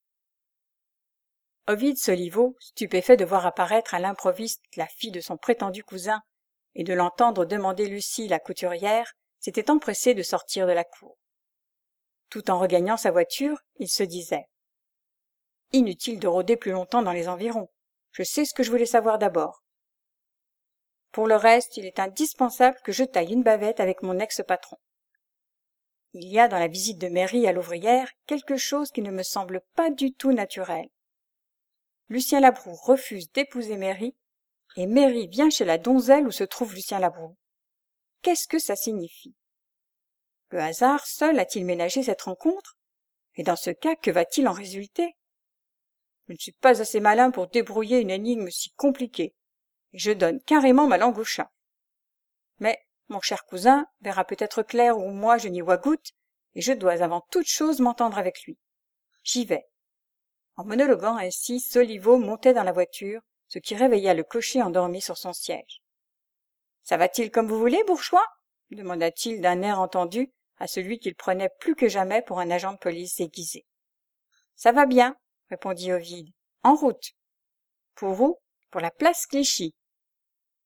Ovide Soliveau, stupéfait de voir apparaître à l'improviste la fille de son prétendu cousin et de l'entendre demander Lucie la couturière, s'était empressé de sortir de la cour. Tout en regagnant sa voiture, il se disait « Inutile de rôder plus longtemps dans les environs. Je sais ce que je voulais savoir d'abord. Pour le reste, il est indispensable que je taille une bavette avec mon ex-patron. Il y a dans la visite de Mairie à l'ouvrière quelque chose qui ne me semble pas du tout naturel. Lucien Labroue refuse d'épouser Mairie, et Mairie vient chez la donzelle où se trouve Lucien Labroue. Qu'est-ce que ça signifie? Le hasard seul a-t-il ménagé cette rencontre? Et dans ce cas, que va-t-il en résulter? Je ne suis pas assez malin pour débrouiller une énigme si compliquée, et je donne carrément ma langue au chat. Mais mon cher cousin verra peut-être clair où moi je n'y vois goutte, et je dois avant toute chose m'entendre avec lui. J'y vais. En monologuant ainsi, Soliveau montait dans la voiture, ce qui réveilla le cocher endormi sur son siège. « Ça va-t-il comme vous voulez, bourgeois ?» demanda-t-il d'un air entendu à celui qu'il prenait plus que jamais pour un agent de police aiguisé. « Ça va bien, » répondit Ovide. « En route. »« Pour où ? » ?»« Pour la place Clichy. »« Cocotte !»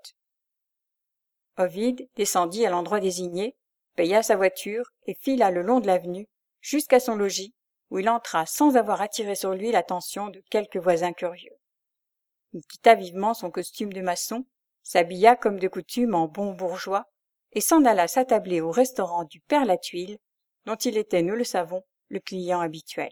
Ovide descendit à l'endroit désigné, paya sa voiture et fila le long de l'avenue jusqu'à son logis, où il entra sans avoir attiré sur lui l'attention de quelques voisins curieux. Il quitta vivement son costume de maçon, s'habilla comme de coutume en bon bourgeois, et s'en alla s'attabler au restaurant du Père Latuile, dont il était, nous le savons, le client habituel.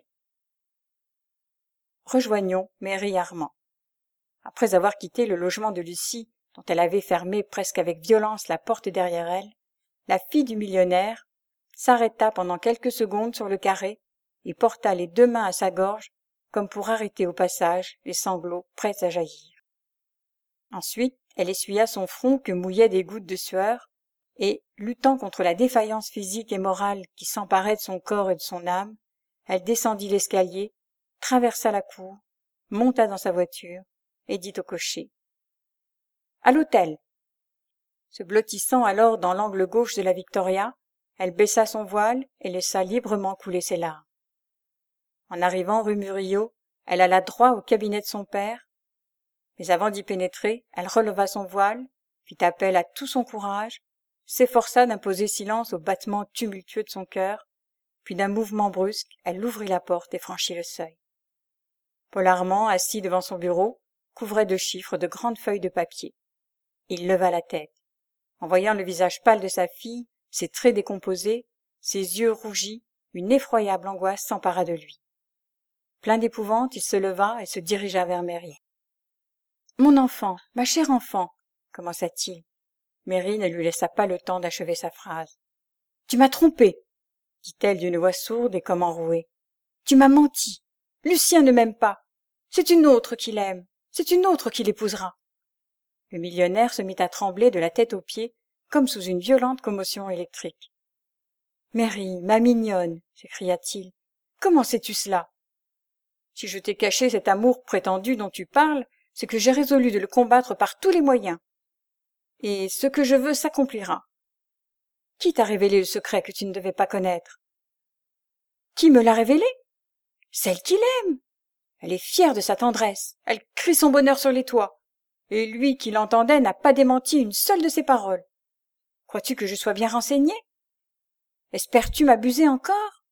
Rejoignons Mairie Armand. Après avoir quitté le logement de Lucie, dont elle avait fermé presque avec violence la porte derrière elle, la fille du millionnaire s'arrêta pendant quelques secondes sur le carré et porta les 2 mains à sa gorge comme pour arrêter au passage les sanglots prêts à jaillir. Ensuite, elle essuya son front que mouillaient des gouttes de sueur et, luttant contre la défaillance physique et morale qui s'emparait de son corps et de son âme, elle descendit l'escalier, traversa la cour, monta dans sa voiture et dit au cocher « À l'hôtel !» Se blottissant alors dans l'angle gauche de la Victoria, elle baissa son voile et laissa librement couler ses larmes. En arrivant rue Murillo, elle alla droit au cabinet de son père, mais avant d'y pénétrer, elle releva son voile, fit appel à tout son courage, s'efforça d'imposer silence aux battements tumultueux de son cœur, puis d'un mouvement brusque, elle ouvrit la porte et franchit le seuil. Paul Armand, assis devant son bureau, couvrait de chiffres de grandes feuilles de papier. Il leva la tête. En voyant le visage pâle de sa fille, ses traits décomposés, ses yeux rougis, une effroyable angoisse s'empara de lui. Plein d'épouvante, il se leva et se dirigea vers Mairie. « Mon enfant, ma chère enfant !» commença-t-il. Mairie ne lui laissa pas le temps d'achever sa phrase. « Tu m'as trompé !» dit-elle d'une voix sourde et comme enrouée. « Tu m'as menti. Lucien ne m'aime pas. C'est une autre qui l'aime. C'est une autre qui l'épousera. » Le millionnaire se mit à trembler de la tête aux pieds, comme sous une violente commotion électrique. « Mairie, ma mignonne !» s'écria-t-il. « Comment sais-tu cela ? Si je t'ai caché cet amour prétendu dont tu parles, c'est que j'ai résolu de le combattre par tous les moyens. Et ce que je veux s'accomplira. Qui t'a révélé le secret que tu ne devais pas connaître ? Qui me l'a révélé? Celle qu'il aime. Elle est fière de sa tendresse, elle crie son bonheur sur les toits. Et lui qui l'entendait n'a pas démenti une seule de ses paroles. Crois-tu que je sois bien renseigné? Espères-tu m'abuser encore?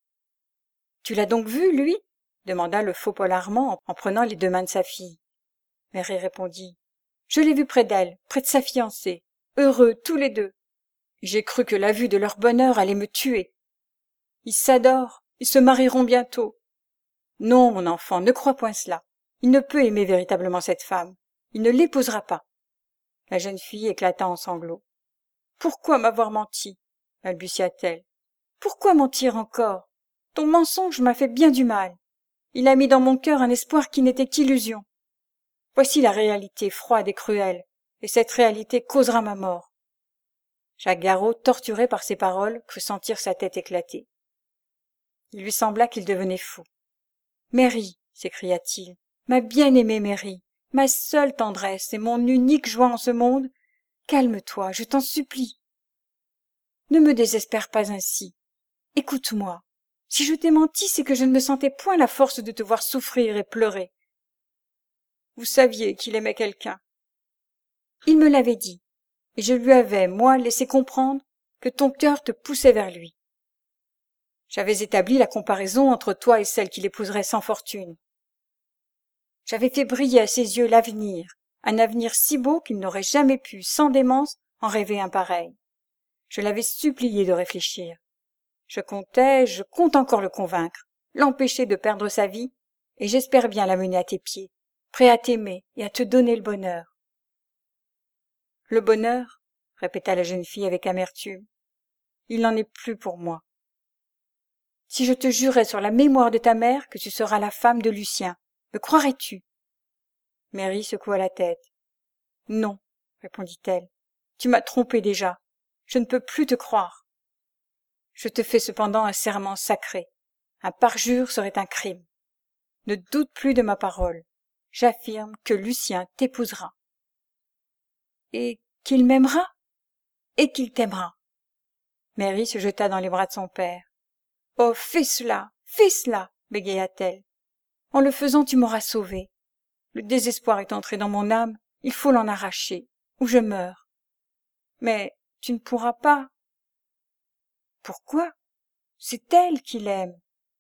Tu l'as donc vu, lui? Demanda le faux Paul Armand en prenant les deux mains de sa fille. Mary répondit. Je l'ai vu près d'elle, près de sa fiancée, heureux tous les deux. J'ai cru que la vue de leur bonheur allait me tuer. Ils s'adorent, ils se marieront bientôt. Non, mon enfant, ne crois point cela. Il ne peut aimer véritablement cette femme. Il ne l'épousera pas. La jeune fille éclata en sanglots. Pourquoi m'avoir menti? Balbutia-t-elle. Pourquoi mentir encore? Ton mensonge m'a fait bien du mal. Il a mis dans mon cœur un espoir qui n'était qu'illusion. Voici la réalité froide et cruelle, et cette réalité causera ma mort. Jacques Garraud, torturé par ces paroles, crut sentir sa tête éclater. Il lui sembla qu'il devenait fou. « Mary, s'écria-t-il, ma bien-aimée Mary, ma seule tendresse et mon unique joie en ce monde, calme-toi, je t'en supplie. Ne me désespère pas ainsi. Écoute-moi. Si je t'ai menti, c'est que je ne me sentais point la force de te voir souffrir et pleurer. Vous saviez qu'il aimait quelqu'un. Il me l'avait dit, et je lui avais, moi, laissé comprendre que ton cœur te poussait vers lui. J'avais établi la comparaison entre toi et celle qui l'épouserait sans fortune. J'avais fait briller à ses yeux l'avenir, un avenir si beau qu'il n'aurait jamais pu, sans démence, en rêver un pareil. Je l'avais supplié de réfléchir. Je compte encore le convaincre, l'empêcher de perdre sa vie, et j'espère bien l'amener à tes pieds, prêt à t'aimer et à te donner le bonheur. Le bonheur, répéta la jeune fille avec amertume, il n'en est plus pour moi. Si je te jurais sur la mémoire de ta mère que tu seras la femme de Lucien, me croirais-tu? Mary secoua la tête. Non, répondit-elle, tu m'as trompé déjà, je ne peux plus te croire. Je te fais cependant un serment sacré. Un parjure serait un crime. Ne doute plus de ma parole. J'affirme que Lucien t'épousera. Et qu'il m'aimera? Et qu'il t'aimera. Mary se jeta dans les bras de son père. Oh, fais cela, bégaya-t-elle. En le faisant, tu m'auras sauvée. Le désespoir est entré dans mon âme, il faut l'en arracher, ou je meurs. Mais tu ne pourras pas. Pourquoi? C'est elle qui l'aime.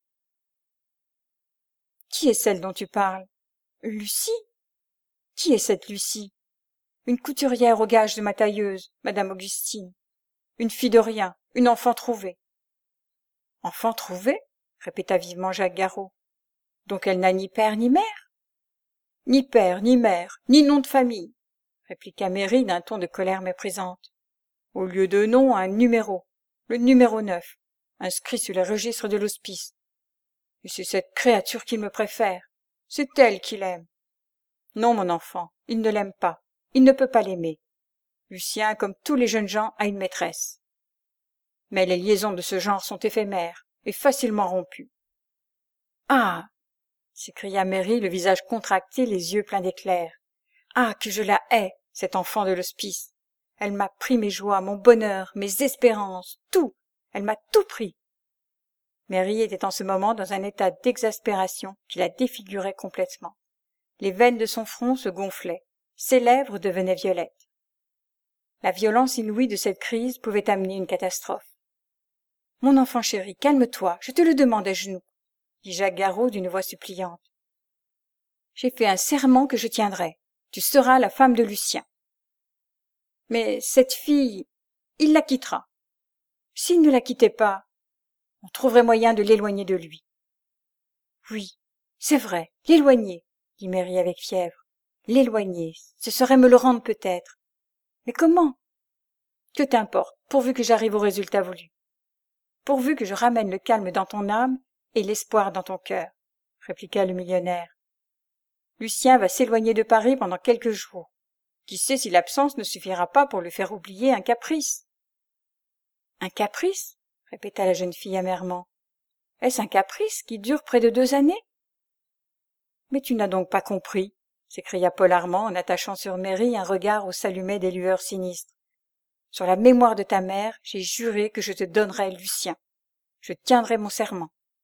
Qui est celle dont tu parles? Lucie? Qui est cette Lucie? Une couturière aux gages de ma tailleuse, madame Augustine. Une fille de rien, une enfant trouvée. Enfant trouvée? Répéta vivement Jacques Garraud. Donc elle n'a ni père ni mère? Ni père, ni mère, ni nom de famille, répliqua Mary d'un ton de colère méprisante. Au lieu de nom, un numéro, le numéro 9, inscrit sur les registres de l'hospice. Et c'est cette créature qu'il me préfère. C'est elle qui l'aime. Non, mon enfant, il ne l'aime pas. Il ne peut pas l'aimer. Lucien, comme tous les jeunes gens, a une maîtresse. Mais les liaisons de ce genre sont éphémères et facilement rompues. Ah! S'écria Mary, le visage contracté, les yeux pleins d'éclairs. Ah, que je la hais, cette enfant de l'hospice. Elle m'a pris mes joies, mon bonheur, mes espérances, tout. Elle m'a tout pris. Mary était en ce moment dans un état d'exaspération qui la défigurait complètement. Les veines de son front se gonflaient, ses lèvres devenaient violettes. La violence inouïe de cette crise pouvait amener une catastrophe. « Mon enfant chéri, calme-toi, je te le demande à genoux, » dit Jacques Garraud d'une voix suppliante. « J'ai fait un serment que je tiendrai. Tu seras la femme de Lucien. Mais cette fille, il la quittera. S'il ne la quittait pas, on trouverait moyen de l'éloigner de lui. »« Oui, c'est vrai, l'éloigner, » dit Mary avec fièvre. « L'éloigner, ce serait me le rendre peut-être. Mais comment? Que t'importe, pourvu que j'arrive au résultat voulu. Pourvu que je ramène le calme dans ton âme et l'espoir dans ton cœur, » répliqua le millionnaire. Lucien va s'éloigner de Paris pendant quelques jours. Qui sait si l'absence ne suffira pas pour lui faire oublier un caprice? Un caprice? Répéta la jeune fille amèrement. Est-ce un caprice qui dure près de 2 années? Mais tu n'as donc pas compris, s'écria Paul Armand en attachant sur Mary un regard où s'allumaient des lueurs sinistres. Sur la mémoire de ta mère, j'ai juré que je te donnerais Lucien. Je tiendrai mon serment.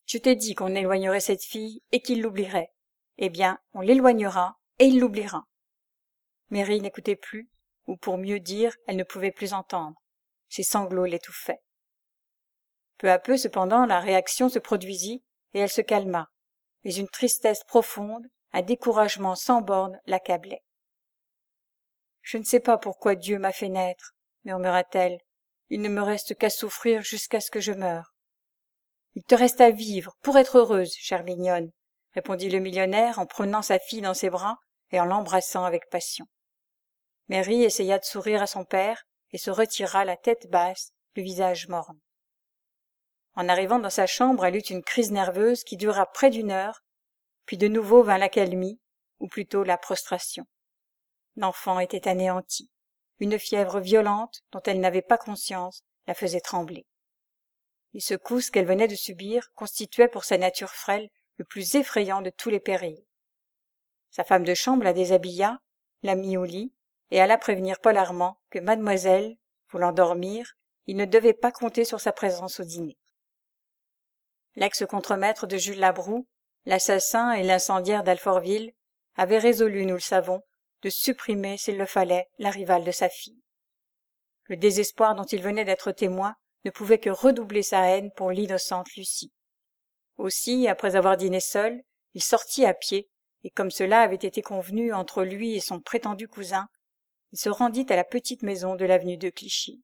Je t'ai dit qu'on éloignerait cette fille et qu'il l'oublierait. Eh bien, on l'éloignera et il l'oubliera. Mary n'écoutait plus, ou pour mieux dire, elle ne pouvait plus entendre. Ses sanglots l'étouffaient. Peu à peu, cependant, la réaction se produisit et elle se calma. Mais une tristesse profonde, un découragement sans bornes l'accablait. « Je ne sais pas pourquoi Dieu m'a fait naître, » murmura-t-elle. « Il ne me reste qu'à souffrir jusqu'à ce que je meure. »« Il te reste à vivre, pour être heureuse, chère mignonne, » répondit le millionnaire en prenant sa fille dans ses bras et en l'embrassant avec passion. Mary essaya de sourire à son père et se retira la tête basse, le visage morne. En arrivant dans sa chambre, elle eut une crise nerveuse qui dura près d'1 heure, puis de nouveau vint l'accalmie, ou plutôt la prostration. L'enfant était anéanti. Une fièvre violente, dont elle n'avait pas conscience, la faisait trembler. Les secousses qu'elle venait de subir constituaient pour sa nature frêle le plus effrayant de tous les périls. Sa femme de chambre la déshabilla, la mit au lit, et alla prévenir Paul Armand que mademoiselle, voulant dormir, il ne devait pas compter sur sa présence au dîner. L'ex-contremaître de Jules Labroue, l'assassin et l'incendiaire d'Alfortville, avait résolu, nous le savons, de supprimer, s'il le fallait, la rivale de sa fille. Le désespoir dont il venait d'être témoin ne pouvait que redoubler sa haine pour l'innocente Lucie. Aussi, après avoir dîné seul, il sortit à pied, et comme cela avait été convenu entre lui et son prétendu cousin, il se rendit à la petite maison de l'avenue de Clichy.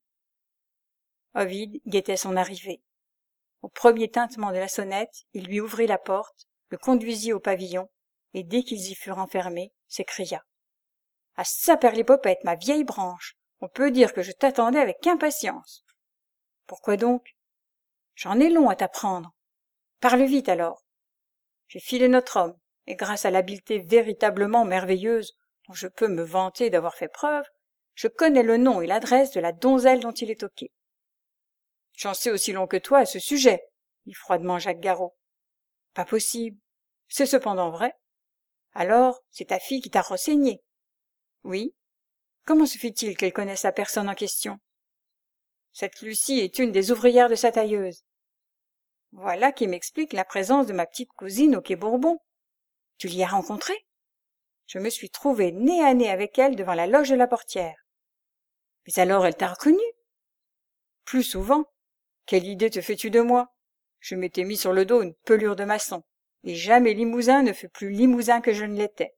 Ovide guettait son arrivée. Au premier tintement de la sonnette, il lui ouvrit la porte, le conduisit au pavillon, et dès qu'ils y furent enfermés, s'écria. « À saperlipopette, ma vieille branche, on peut dire que je t'attendais avec impatience. »« Pourquoi donc ? » ?»« J'en ai long à t'apprendre. »« Parle vite alors. » »« J'ai filé notre homme, et grâce à l'habileté véritablement merveilleuse dont je peux me vanter d'avoir fait preuve, je connais le nom et l'adresse de la donzelle dont il est toqué. »« J'en sais aussi long que toi à ce sujet, » dit froidement Jacques Garot. « Pas possible. C'est cependant vrai. Alors, c'est ta fille qui t'a renseigné. »« Oui. Comment se fait-il qu'elle connaisse la personne en question ? » ?»« Cette Lucie est une des ouvrières de sa tailleuse. »« Voilà qui m'explique la présence de ma petite cousine au quai Bourbon. Tu l'y as rencontrée ? » ?»« Je me suis trouvé nez à nez avec elle devant la loge de la portière. »« Mais alors elle t'a reconnu ? » ?»« Plus souvent. Quelle idée te fais-tu de moi ? Je m'étais mis sur le dos une pelure de maçon, et jamais Limousin ne fut plus Limousin que je ne l'étais.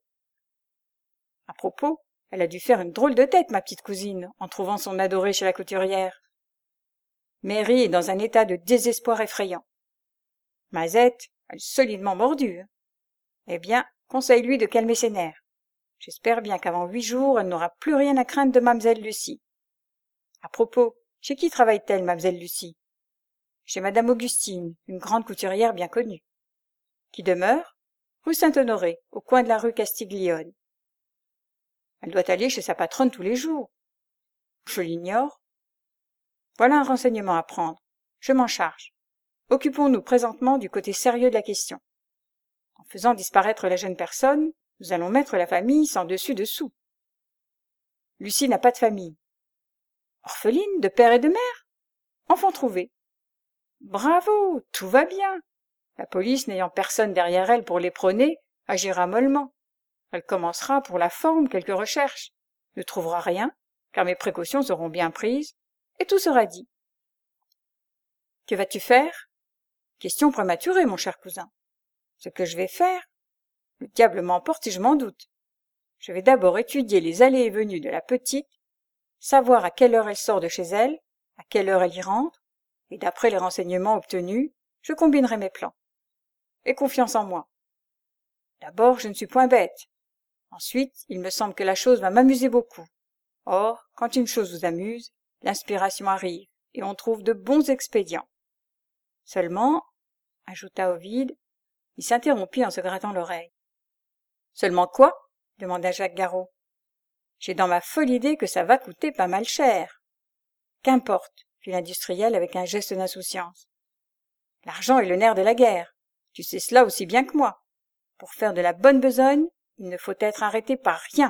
À propos, elle a dû faire une drôle de tête, ma petite cousine, en trouvant son adoré chez la couturière. Mary est dans un état de désespoir effrayant. Mazette, elle est solidement mordue. Eh bien, conseille-lui de calmer ses nerfs. J'espère bien qu'avant 8 jours, elle n'aura plus rien à craindre de mamselle Lucie. À propos, chez qui travaille-t-elle, mamselle Lucie ? Chez madame Augustine, une grande couturière bien connue. Qui demeure ? Rue Saint-Honoré, au coin de la rue Castiglione. Elle doit aller chez sa patronne tous les jours. Je l'ignore. Voilà un renseignement à prendre. Je m'en charge. Occupons-nous présentement du côté sérieux de la question. En faisant disparaître la jeune personne, nous allons mettre la famille sans dessus-dessous. Lucie n'a pas de famille. Orpheline, de père et de mère ? Enfant trouvé. Bravo, tout va bien. La police n'ayant personne derrière elle pour l'éperonner, agira mollement. Elle commencera pour la forme quelques recherches, ne trouvera rien, car mes précautions seront bien prises, et tout sera dit. Que vas-tu faire ? Question prématurée, mon cher cousin. Ce que je vais faire ? Le diable m'emporte si je m'en doute. Je vais d'abord étudier les allées et venues de la petite, savoir à quelle heure elle sort de chez elle, à quelle heure elle y rentre, et d'après les renseignements obtenus, je combinerai mes plans. Aie confiance en moi. D'abord, je ne suis point bête. Ensuite, il me semble que la chose va m'amuser beaucoup. Or, quand une chose vous amuse, l'inspiration arrive, et on trouve de bons expédients. Seulement, ajouta Ovide, il s'interrompit en se grattant l'oreille. Seulement quoi ? Demanda Jacques Garot. J'ai dans ma folle idée que ça va coûter pas mal cher. Qu'importe, fit l'industriel avec un geste d'insouciance. L'argent est le nerf de la guerre. Tu sais cela aussi bien que moi. Pour faire de la bonne besogne, il ne faut être arrêté par rien.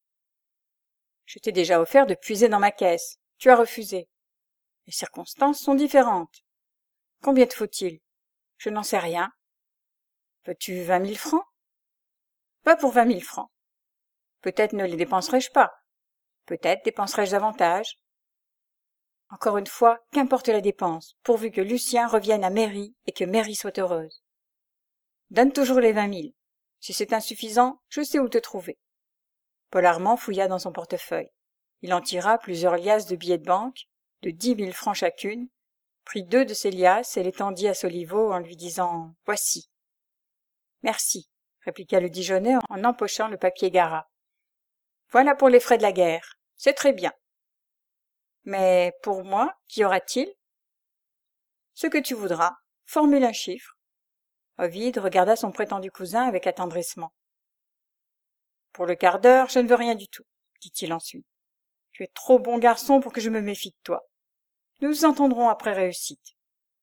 Je t'ai déjà offert de puiser dans ma caisse. Tu as refusé. Les circonstances sont différentes. Combien te faut-il ? Je n'en sais rien. Veux-tu 20 000 francs? Pas pour 20 000 francs. Peut-être ne les dépenserai-je pas. Peut-être dépenserai-je davantage. Encore une fois, qu'importe la dépense, pourvu que Lucien revienne à Mairie et que Mairie soit heureuse. Donne toujours les 20 000. Si c'est insuffisant, je sais où te trouver. Paul Armand fouilla dans son portefeuille. Il en tira plusieurs liasses de billets de banque, de 10 000 francs chacune, prit 2 de ces liasses et les tendit à Soliveau en lui disant « Voici ». « Merci », répliqua le Dijonais en empochant le papier Garat. « Voilà pour les frais de la guerre. C'est très bien. » « Mais pour moi, qu'y aura-t-il ?»« Ce que tu voudras. Formule un chiffre. » Ovide regarda son prétendu cousin avec attendrissement. « Pour le quart d'heure, je ne veux rien du tout, » dit-il ensuite. « Tu es trop bon garçon pour que je me méfie de toi. Nous nous entendrons après réussite. »«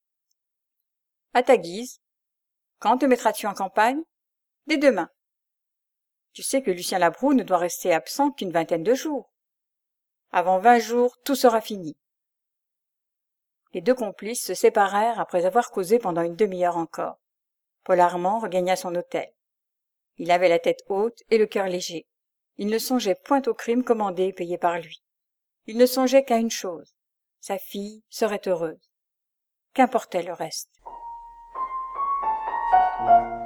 À ta guise. Quand te mettras-tu en campagne ? » ?»« Dès demain. » »« Tu sais que Lucien Labroue ne doit rester absent qu'une vingtaine de jours. Avant 20 jours, tout sera fini. » Les 2 complices se séparèrent après avoir causé pendant une demi-heure encore. Paul Armand regagna son hôtel. Il avait la tête haute et le cœur léger. Il ne songeait point au crime commandé et payé par lui. Il ne songeait qu'à une chose. Sa fille serait heureuse. Qu'importait le reste.